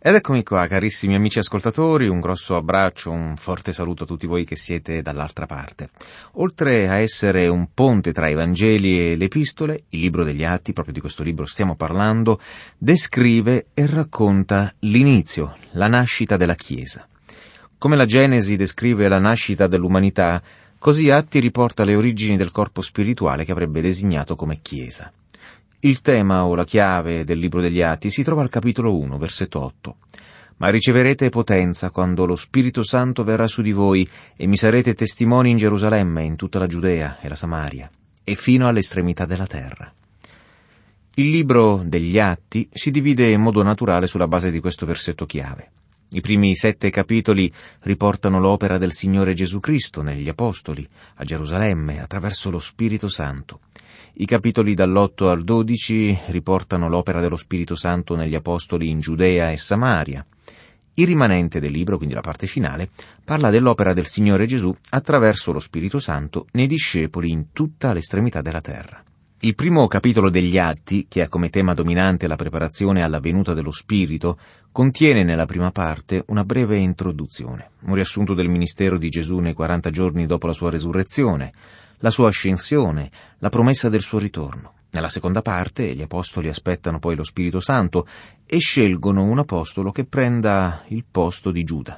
Ed eccomi qua, carissimi amici ascoltatori, un grosso abbraccio, un forte saluto a tutti voi che siete dall'altra parte. Oltre a essere un ponte tra i Vangeli e le Epistole, il libro degli Atti, proprio di questo libro stiamo parlando, descrive e racconta l'inizio, la nascita della Chiesa. Come la Genesi descrive la nascita dell'umanità, così Atti riporta le origini del corpo spirituale che avrebbe designato come Chiesa. Il tema o la chiave del libro degli Atti si trova al capitolo 1, versetto 8. «Ma riceverete potenza quando lo Spirito Santo verrà su di voi e mi sarete testimoni in Gerusalemme, in tutta la Giudea e la Samaria, e fino all'estremità della terra». Il libro degli Atti si divide in modo naturale sulla base di questo versetto chiave. I primi 7 capitoli riportano l'opera del Signore Gesù Cristo negli Apostoli, a Gerusalemme, attraverso lo Spirito Santo. I capitoli dall'8 al 12 riportano l'opera dello Spirito Santo negli Apostoli in Giudea e Samaria. Il rimanente del libro, quindi la parte finale, parla dell'opera del Signore Gesù attraverso lo Spirito Santo nei discepoli in tutta l'estremità della terra. Il primo capitolo degli Atti, che ha come tema dominante la preparazione alla venuta dello Spirito, contiene nella prima parte una breve introduzione, un riassunto del ministero di Gesù nei 40 giorni dopo la sua resurrezione, la sua ascensione, la promessa del suo ritorno. Nella seconda parte gli apostoli aspettano poi lo Spirito Santo e scelgono un apostolo che prenda il posto di Giuda.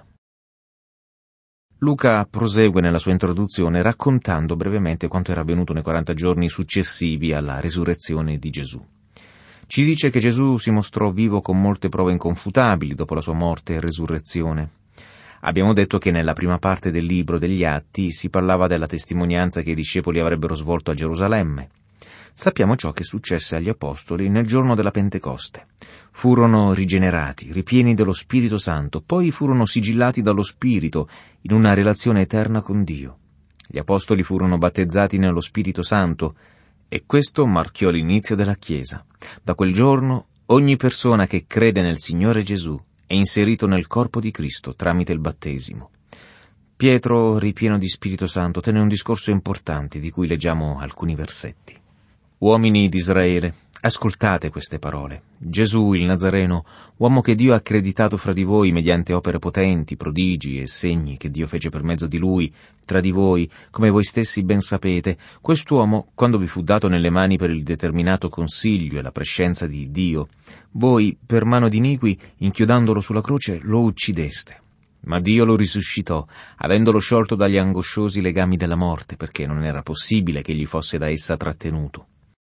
Luca prosegue nella sua introduzione raccontando brevemente quanto era avvenuto nei 40 giorni successivi alla resurrezione di Gesù. Ci dice che Gesù si mostrò vivo con molte prove inconfutabili dopo la sua morte e resurrezione. Abbiamo detto che nella prima parte del libro degli Atti si parlava della testimonianza che i discepoli avrebbero svolto a Gerusalemme. Sappiamo ciò che successe agli apostoli nel giorno della Pentecoste. Furono rigenerati, ripieni dello Spirito Santo, poi furono sigillati dallo Spirito in una relazione eterna con Dio. Gli apostoli furono battezzati nello Spirito Santo e questo marchiò l'inizio della Chiesa. Da quel giorno ogni persona che crede nel Signore Gesù è inserito nel corpo di Cristo tramite il battesimo. Pietro, ripieno di Spirito Santo, tenne un discorso importante di cui leggiamo alcuni versetti. «Uomini di Israele, ascoltate queste parole. Gesù, il Nazareno, uomo che Dio ha accreditato fra di voi mediante opere potenti, prodigi e segni che Dio fece per mezzo di Lui, tra di voi, come voi stessi ben sapete, quest'uomo, quando vi fu dato nelle mani per il determinato consiglio e la prescienza di Dio, voi, per mano di iniqui, inchiodandolo sulla croce, lo uccideste. Ma Dio lo risuscitò, avendolo sciolto dagli angosciosi legami della morte, perché non era possibile che egli fosse da essa trattenuto».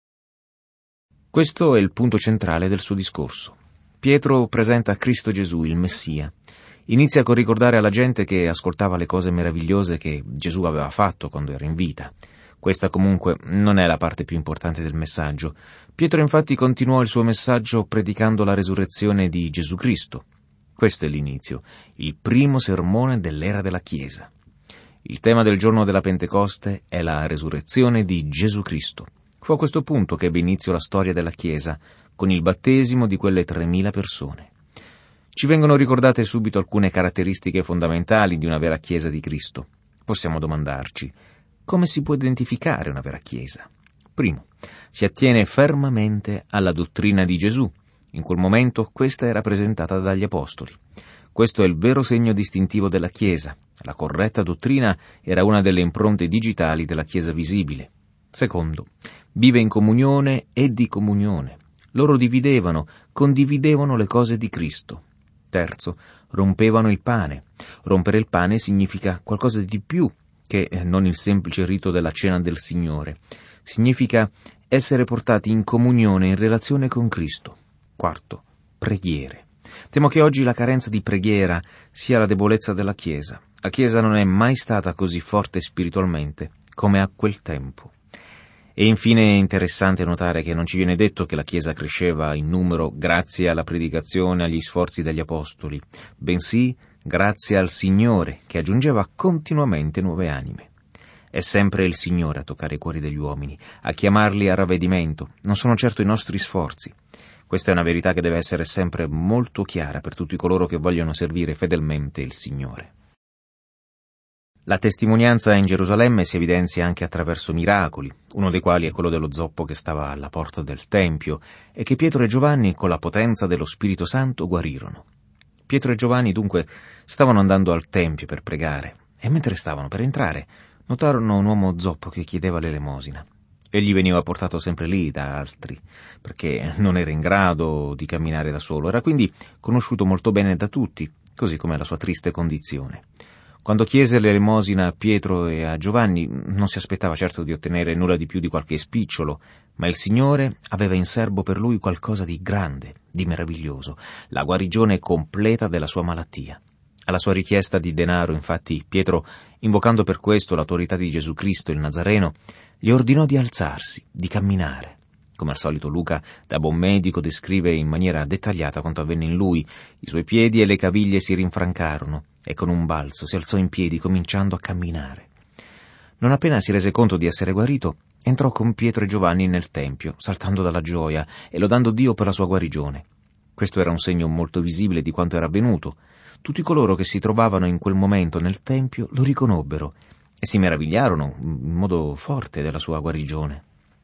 Questo è il punto centrale del suo discorso. Pietro presenta Cristo Gesù, il Messia. Inizia con ricordare alla gente che ascoltava le cose meravigliose che Gesù aveva fatto quando era in vita. Questa comunque non è la parte più importante del messaggio. Pietro infatti continuò il suo messaggio predicando la resurrezione di Gesù Cristo. Questo è l'inizio, il primo sermone dell'era della Chiesa. Il tema del giorno della Pentecoste è la resurrezione di Gesù Cristo. Fu a questo punto che ebbe inizio la storia della Chiesa, con il battesimo di quelle 3.000 persone. Ci vengono ricordate subito alcune caratteristiche fondamentali di una vera Chiesa di Cristo. Possiamo domandarci, come si può identificare una vera Chiesa? Primo, si attiene fermamente alla dottrina di Gesù. In quel momento questa era presentata dagli Apostoli. Questo è il vero segno distintivo della Chiesa. La corretta dottrina era una delle impronte digitali della Chiesa visibile. Secondo, vive in comunione e di comunione. Loro condividevano le cose di Cristo. Terzo, rompevano il pane. Rompere il pane significa qualcosa di più che non il semplice rito della cena del Signore. Significa essere portati in comunione, in relazione con Cristo. Quarto, preghiere. Temo che oggi la carenza di preghiera sia la debolezza della Chiesa. La Chiesa non è mai stata così forte spiritualmente come a quel tempo. E infine è interessante notare che non ci viene detto che la Chiesa cresceva in numero grazie alla predicazione e agli sforzi degli Apostoli, bensì grazie al Signore che aggiungeva continuamente nuove anime. È sempre il Signore a toccare i cuori degli uomini, a chiamarli a ravvedimento, non sono certo i nostri sforzi. Questa è una verità che deve essere sempre molto chiara per tutti coloro che vogliono servire fedelmente il Signore. La testimonianza in Gerusalemme si evidenzia anche attraverso miracoli, uno dei quali è quello dello zoppo che stava alla porta del Tempio e che Pietro e Giovanni, con la potenza dello Spirito Santo, guarirono. Pietro e Giovanni dunque stavano andando al tempio per pregare, e mentre stavano per entrare notarono un uomo zoppo che chiedeva l'elemosina. Egli veniva portato sempre lì da altri, perché non era in grado di camminare da solo, era quindi conosciuto molto bene da tutti, così come la sua triste condizione. Quando chiese l'elemosina a Pietro e a Giovanni, non si aspettava certo di ottenere nulla di più di qualche spicciolo, ma il Signore aveva in serbo per lui qualcosa di grande, di meraviglioso, la guarigione completa della sua malattia. Alla sua richiesta di denaro, infatti, Pietro, invocando per questo l'autorità di Gesù Cristo il Nazareno, gli ordinò di alzarsi, di camminare. Come al solito Luca, da buon medico, descrive in maniera dettagliata quanto avvenne in lui. I suoi piedi e le caviglie si rinfrancarono e con un balzo si alzò in piedi, cominciando a camminare. Non appena si rese conto di essere guarito, entrò con Pietro e Giovanni nel tempio, saltando dalla gioia e lodando Dio per la sua guarigione. Questo era un segno molto visibile di quanto era avvenuto. Tutti coloro che si trovavano in quel momento nel tempio lo riconobbero e si meravigliarono in modo forte della sua guarigione.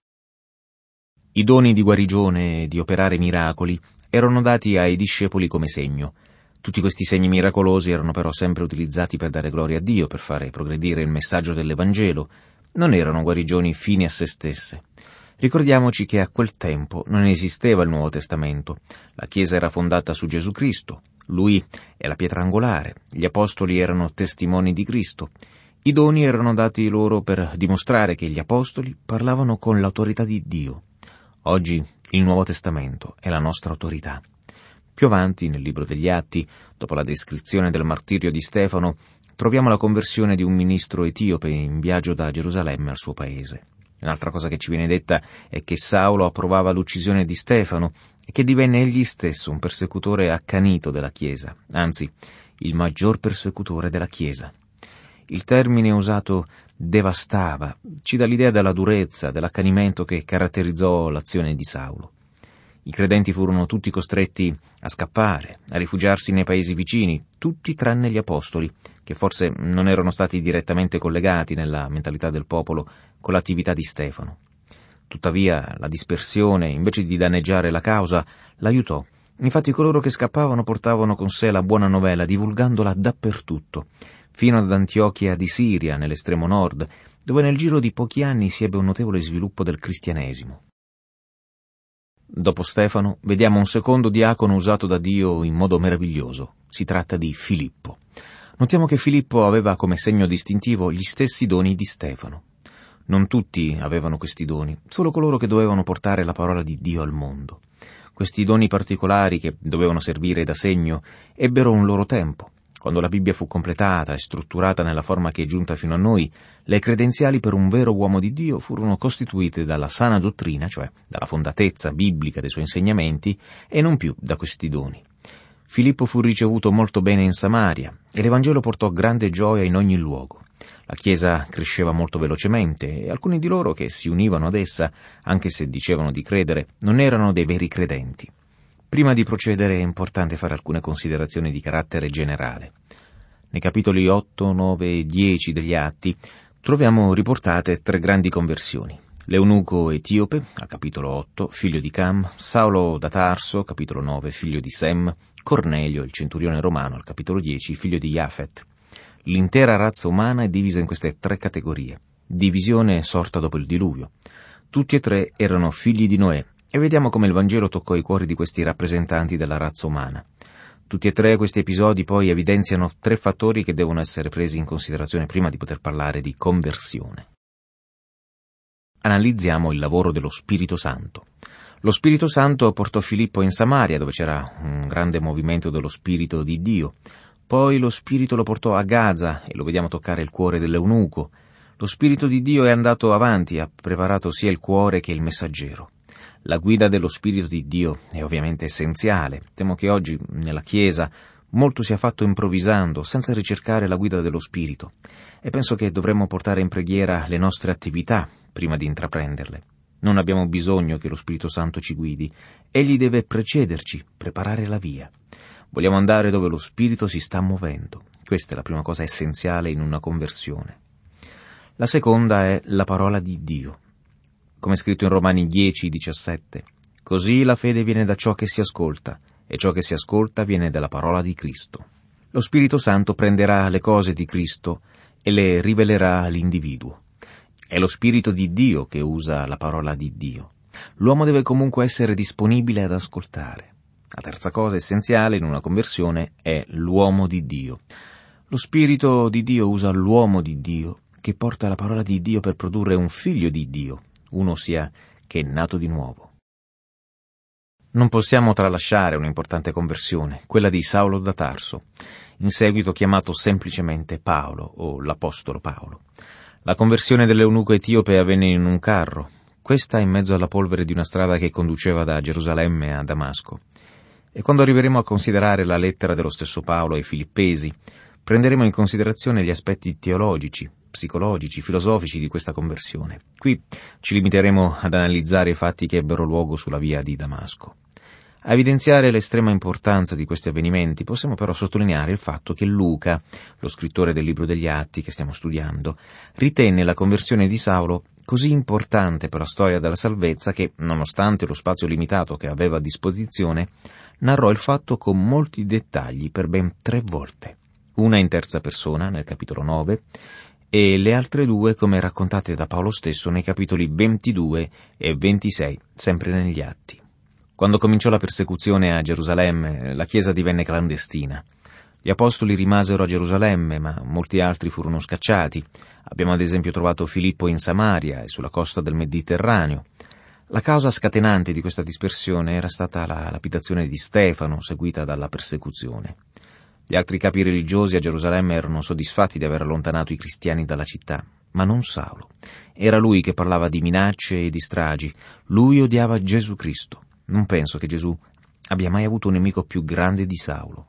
I doni di guarigione e di operare miracoli erano dati ai discepoli come segno. Tutti questi segni miracolosi erano però sempre utilizzati per dare gloria a Dio, per fare progredire il messaggio dell'Evangelo. Non erano guarigioni fini a se stesse. Ricordiamoci che a quel tempo non esisteva il Nuovo Testamento. La Chiesa era fondata su Gesù Cristo. Lui è la pietra angolare. Gli apostoli erano testimoni di Cristo. I doni erano dati loro per dimostrare che gli apostoli parlavano con l'autorità di Dio. Oggi il Nuovo Testamento è la nostra autorità. Più avanti, nel libro degli Atti, dopo la descrizione del martirio di Stefano, troviamo la conversione di un ministro etiope in viaggio da Gerusalemme al suo paese. Un'altra cosa che ci viene detta è che Saulo approvava l'uccisione di Stefano e che divenne egli stesso un persecutore accanito della Chiesa, anzi, il maggior persecutore della Chiesa. Il termine usato devastava ci dà l'idea della durezza, dell'accanimento che caratterizzò l'azione di Saulo. I credenti furono tutti costretti a scappare, a rifugiarsi nei paesi vicini, tutti tranne gli apostoli, che forse non erano stati direttamente collegati nella mentalità del popolo con l'attività di Stefano. Tuttavia, la dispersione, invece di danneggiare la causa, l'aiutò. Infatti coloro che scappavano portavano con sé la buona novella, divulgandola dappertutto, fino ad Antiochia di Siria, nell'estremo nord, dove nel giro di pochi anni si ebbe un notevole sviluppo del cristianesimo. Dopo Stefano, vediamo un secondo diacono usato da Dio in modo meraviglioso. Si tratta di Filippo. Notiamo che Filippo aveva come segno distintivo gli stessi doni di Stefano. Non tutti avevano questi doni, solo coloro che dovevano portare la parola di Dio al mondo. Questi doni particolari, che dovevano servire da segno, ebbero un loro tempo. Quando la Bibbia fu completata e strutturata nella forma che è giunta fino a noi, le credenziali per un vero uomo di Dio furono costituite dalla sana dottrina, cioè dalla fondatezza biblica dei suoi insegnamenti, e non più da questi doni. Filippo fu ricevuto molto bene in Samaria, e l'Evangelo portò grande gioia in ogni luogo. La Chiesa cresceva molto velocemente, e alcuni di loro che si univano ad essa, anche se dicevano di credere, non erano dei veri credenti. Prima di procedere è importante fare alcune considerazioni di carattere generale. Nei capitoli 8, 9 e 10 degli Atti troviamo riportate 3 grandi conversioni. L'eunuco etiope, al capitolo 8, figlio di Cam, Saulo da Tarso, capitolo 9, figlio di Sem, Cornelio, il centurione romano, al capitolo 10, figlio di Jafet. L'intera razza umana è divisa in queste 3 categorie, divisione sorta dopo il diluvio. Tutti e 3 erano figli di Noè, e vediamo come il Vangelo toccò i cuori di questi rappresentanti della razza umana. Tutti e 3 questi episodi poi evidenziano 3 fattori che devono essere presi in considerazione prima di poter parlare di conversione. Analizziamo il lavoro dello Spirito Santo. Lo Spirito Santo portò Filippo in Samaria, dove c'era un grande movimento dello Spirito di Dio. Poi lo Spirito lo portò a Gaza, e lo vediamo toccare il cuore dell'eunuco. Lo Spirito di Dio è andato avanti, ha preparato sia il cuore che il messaggero. La guida dello Spirito di Dio è ovviamente essenziale. Temo che oggi, nella Chiesa, molto sia fatto improvvisando, senza ricercare la guida dello Spirito. E penso che dovremmo portare in preghiera le nostre attività prima di intraprenderle. Non abbiamo bisogno che lo Spirito Santo ci guidi. Egli deve precederci, preparare la via. Vogliamo andare dove lo Spirito si sta muovendo. Questa è la prima cosa essenziale in una conversione. La seconda è la parola di Dio. Come è scritto in Romani 10:17, così la fede viene da ciò che si ascolta, e ciò che si ascolta viene dalla parola di Cristo. Lo Spirito Santo prenderà le cose di Cristo e le rivelerà all'individuo. È lo Spirito di Dio che usa la parola di Dio. L'uomo deve comunque essere disponibile ad ascoltare. La terza cosa essenziale in una conversione è l'uomo di Dio. Lo Spirito di Dio usa l'uomo di Dio che porta la parola di Dio per produrre un figlio di Dio, uno sia che è nato di nuovo. Non possiamo tralasciare un'importante conversione, quella di Saulo da Tarso, in seguito chiamato semplicemente Paolo o l'Apostolo Paolo. La conversione dell'eunuco etiope avvenne in un carro, questa in mezzo alla polvere di una strada che conduceva da Gerusalemme a Damasco. E quando arriveremo a considerare la lettera dello stesso Paolo ai Filippesi, prenderemo in considerazione gli aspetti teologici, psicologici, filosofici di questa conversione. Qui ci limiteremo ad analizzare i fatti che ebbero luogo sulla via di Damasco. A evidenziare l'estrema importanza di questi avvenimenti possiamo però sottolineare il fatto che Luca, lo scrittore del libro degli Atti che stiamo studiando, ritenne la conversione di Saulo così importante per la storia della salvezza che, nonostante lo spazio limitato che aveva a disposizione, narrò il fatto con molti dettagli per ben 3 volte, una in terza persona nel capitolo 9 e le altre 2 come raccontate da Paolo stesso nei capitoli 22 e 26, sempre negli Atti. Quando cominciò la persecuzione a Gerusalemme, la Chiesa divenne clandestina. Gli apostoli rimasero a Gerusalemme, ma molti altri furono scacciati. Abbiamo ad esempio trovato Filippo in Samaria e sulla costa del Mediterraneo. La causa scatenante di questa dispersione era stata la lapidazione di Stefano, seguita dalla persecuzione. Gli altri capi religiosi a Gerusalemme erano soddisfatti di aver allontanato i cristiani dalla città, ma non Saulo. Era lui che parlava di minacce e di stragi. Lui odiava Gesù Cristo. Non penso che Gesù abbia mai avuto un nemico più grande di Saulo.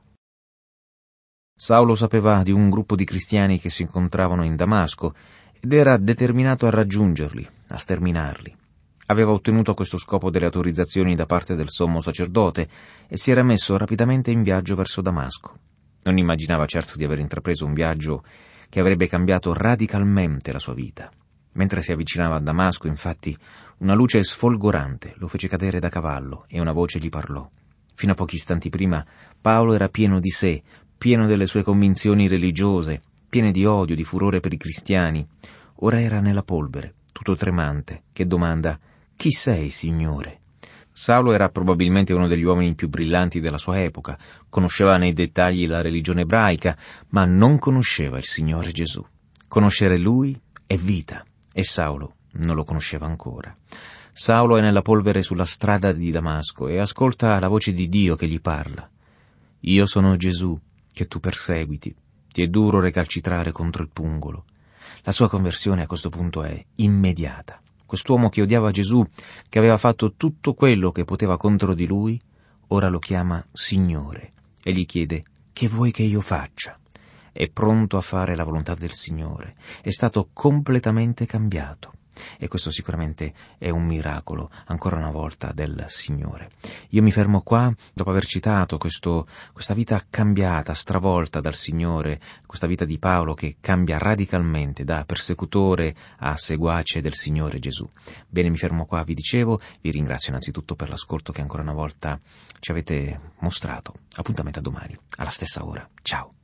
Saulo sapeva di un gruppo di cristiani che si incontravano in Damasco ed era determinato a raggiungerli, a sterminarli. Aveva ottenuto a questo scopo delle autorizzazioni da parte del sommo sacerdote e si era messo rapidamente in viaggio verso Damasco. Non immaginava certo di aver intrapreso un viaggio che avrebbe cambiato radicalmente la sua vita. Mentre si avvicinava a Damasco, infatti, una luce sfolgorante lo fece cadere da cavallo e una voce gli parlò. Fino a pochi istanti prima, Paolo era pieno di sé, pieno delle sue convinzioni religiose, piene di odio, di furore per i cristiani. Ora era nella polvere, tutto tremante, che domanda: «Chi sei, Signore?» Saulo era probabilmente uno degli uomini più brillanti della sua epoca, conosceva nei dettagli la religione ebraica, ma non conosceva il Signore Gesù. Conoscere Lui è vita. E Saulo non lo conosceva ancora. Saulo è nella polvere sulla strada di Damasco e ascolta la voce di Dio che gli parla. «Io sono Gesù, che tu perseguiti. Ti è duro recalcitrare contro il pungolo». La sua conversione a questo punto è immediata. Quest'uomo che odiava Gesù, che aveva fatto tutto quello che poteva contro di lui, ora lo chiama Signore e gli chiede: «Che vuoi che io faccia?» È pronto a fare la volontà del Signore, è stato completamente cambiato. E questo sicuramente è un miracolo, ancora una volta, del Signore. Io mi fermo qua, dopo aver citato questa vita cambiata, stravolta dal Signore, questa vita di Paolo che cambia radicalmente da persecutore a seguace del Signore Gesù. Bene, mi fermo qua, vi dicevo, vi ringrazio innanzitutto per l'ascolto che ancora una volta ci avete mostrato. Appuntamento a domani, alla stessa ora. Ciao.